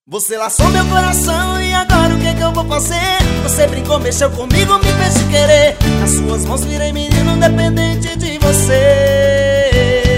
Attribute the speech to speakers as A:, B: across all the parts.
A: Você laçou meu coração e agora o que que eu vou fazer? Você brincou, mexeu comigo, me fez te querer. Nas suas mãos virei menino dependente de você.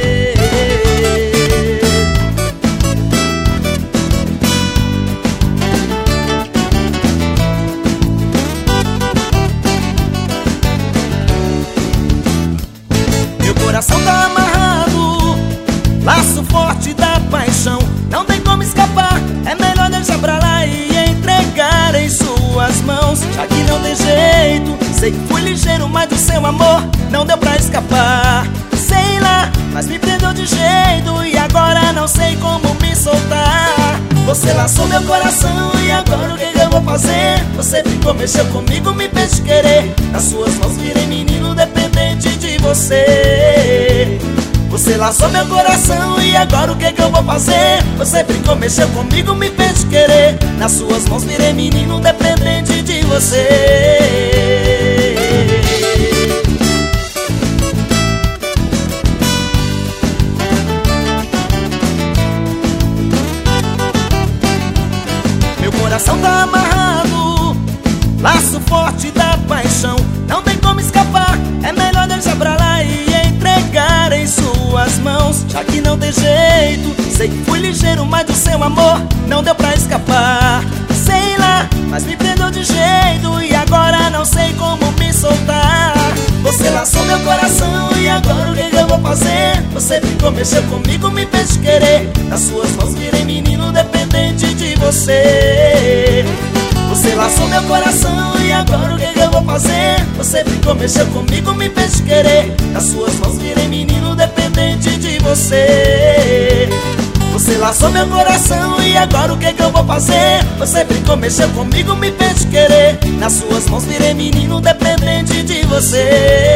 A: Meu coração tá amarrado, laço forte da paixão. Não tem como escapar, é melhor deixar pra lá e entregar em suas mãos. Já que não tem jeito, sei que fui ligeiro, mas do seu amor não deu pra escapar. Sei lá, mas me prendeu de jeito e agora não sei como me soltar. Você laçou meu coração e agora o que eu vou fazer? Você brincou, mexeu comigo, me fez te querer. Nas suas mãos virei menino dependente de você. Você laçou meu coração e agora o que que eu vou fazer? Você brincou, mexeu comigo, me fez te querer. Nas suas mãos virei menino dependente de você. Meu coração tá amarrado, laço forte da paixão. Não tem como escapar, é melhor deixar pra lá e entregar em suas mãos. Já que não tem jeito, sei que fui ligeiro, mas do seu amor não deu pra escapar. Sei lá, mas me prendeu de jeito e agora não sei como me soltar. Você laçou meu coração e agora o que eu vou fazer? Você brincou, mexeu comigo, me fez te querer. Nas suas mãos virei menino dependente de você. Você laçou meu coração e agora o que eu vou fazer? Você brincou, mexeu comigo, me fez te querer. Nas suas mãos virei menino dependente de você. Você laçou meu coração e agora o que eu vou fazer? Você brincou, mexeu comigo, me fez te querer. Nas suas mãos virei menino dependente de você.